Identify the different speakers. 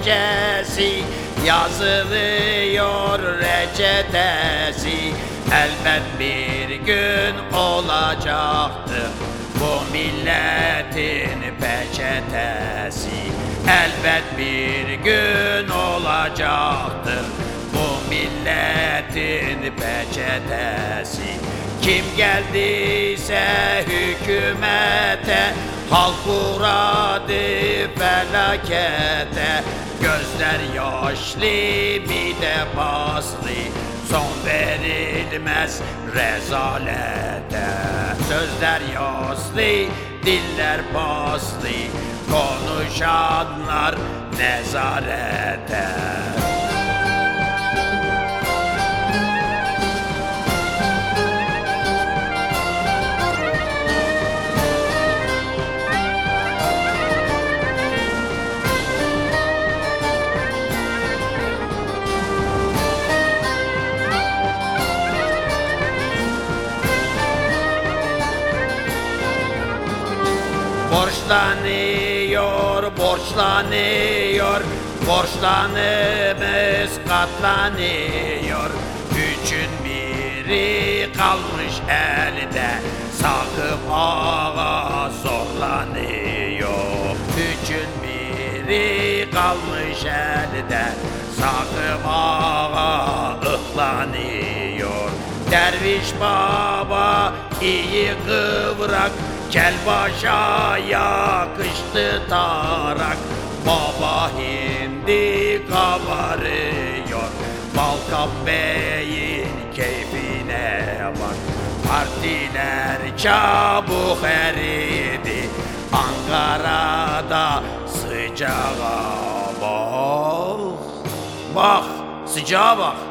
Speaker 1: gecesi, yazılıyor reçetesi. Elbet bir gün olacaktır bu milletin peçetesi. Elbet bir gün olacaktır bu milletin peçetesi. Kim geldiyse hükümete, halk uğradı felakete. Gözler yaşlı, mide paslı, son verilmez rezalete. Sözler yaslı, diller paslı, konuşanlar nezarete. Borçlanıyor, borçlanıyor, borçlanımız katlanıyor. Üçün biri kalmış elde, Sakıp Ağa zorlanıyor. Üçün biri kalmış elde, Sakıp Ağa ıhlanıyor. Derviş baba iyi kıvrak, kel başa yakıştı tarak. Baba hindi kabarıyor, Balkap Bey'in keyfine bak. Partiler çabuk eridi, Ankara'da sıcağa bak. Bak, sıcağa bak.